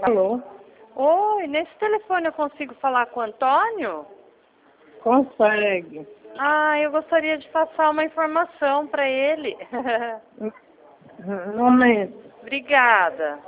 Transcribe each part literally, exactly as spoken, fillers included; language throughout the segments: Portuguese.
Alô? Oi, nesse telefone eu consigo falar com o Antônio? Consegue. Ah, eu gostaria de passar uma informação para ele. Um momento. Obrigada.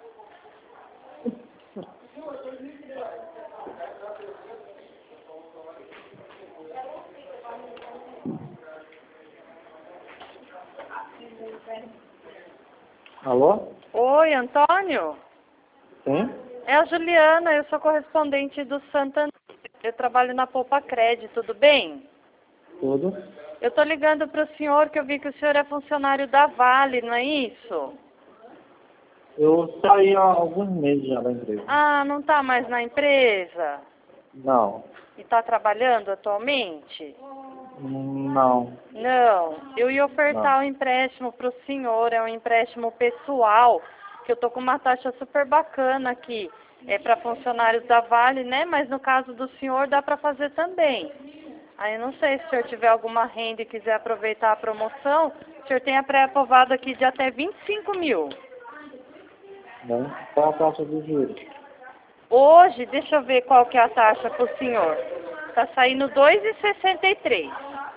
Alô? Oi, Antônio? Sim? É a Juliana, eu sou correspondente do Santander. Eu trabalho na Poupa Crédito, tudo bem? Tudo? Eu tô ligando para o senhor que eu vi que o senhor é funcionário da Vale, não é isso? Eu saí há alguns meses já da empresa. Ah, não tá mais na empresa? Não. E tá trabalhando atualmente? Não. Não, eu ia ofertar Não. um empréstimo para o senhor, é um empréstimo pessoal, que eu tô com uma taxa super bacana aqui. É para funcionários da Vale, né? Mas no caso do senhor dá para fazer também. Aí eu não sei se o senhor tiver alguma renda e quiser aproveitar a promoção, o senhor tem a pré-aprovada aqui de até vinte e cinco mil. Não. Qual a taxa de juros? Hoje, deixa eu ver qual que é a taxa para o senhor. Tá saindo dois vírgula sessenta e três.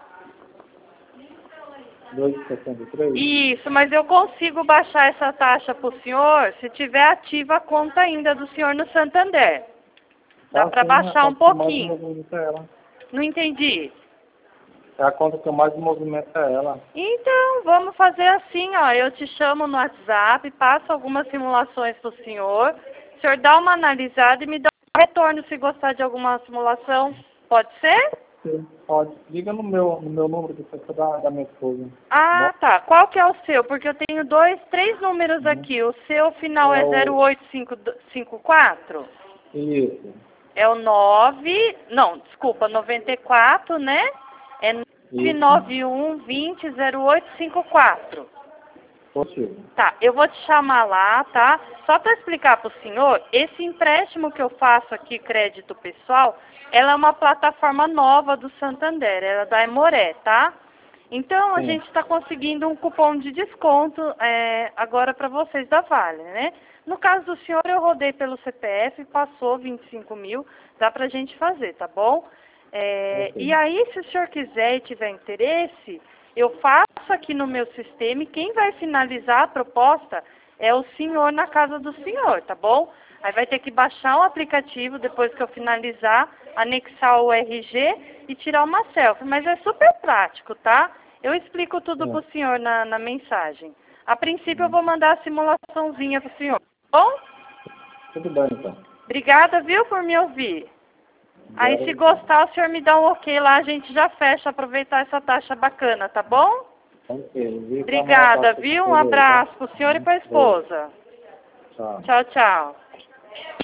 dois vírgula sessenta e três? Isso, mas eu consigo baixar essa taxa para o senhor se tiver ativa a conta ainda do senhor no Santander. Dá Tá, para sim, é a baixar um conta que mais pouquinho. movimenta é ela. Não entendi. É a conta que mais movimenta é ela. Então, vamos fazer assim, ó. Eu te chamo no WhatsApp, passo algumas simulações para o senhor. O senhor dá uma analisada e me dá um retorno se gostar de alguma simulação. Pode ser? Sim, pode. Liga no meu, no meu número que foi da, da minha esposa. Ah, Bom? tá. Qual que é o seu? Porque eu tenho dois, três números Uhum. aqui. O seu final É é o... zero oito cinco quatro? Isso. É o nove, não, desculpa, noventa e quatro, né? É nove Isso. nove um vinte zero oito cinco quatro. Possível. Tá, eu vou te chamar lá, tá? Só para explicar para o senhor, esse empréstimo que eu faço aqui, crédito pessoal, ela é uma plataforma nova do Santander, ela é da Emoré, tá? Então, a Sim. gente está conseguindo um cupom de desconto é, agora para vocês da Vale, né? No caso do senhor, eu rodei pelo C P F, passou vinte e cinco mil, dá para a gente fazer, tá bom? É, Ok. e aí, se o senhor quiser e tiver interesse, eu faço aqui no meu sistema e quem vai finalizar a proposta é o senhor na casa do senhor, tá bom? Aí vai ter que baixar um aplicativo depois que eu finalizar, anexar o R G e tirar uma selfie. Mas é super prático, tá? Eu explico tudo Sim. pro senhor na, na mensagem. A princípio eu vou mandar a simulaçãozinha pro senhor, tá bom? Tudo bem, então. Obrigada, viu, por me ouvir. Aí, se Obrigado. gostar, o senhor me dá um ok lá, a gente já fecha, aproveitar essa taxa bacana, tá bom? Ok. Vi pra maior Obrigada, parte do viu? Um poder, tá? abraço pro senhor e pra Beijo. esposa. Tchau. Tchau, tchau.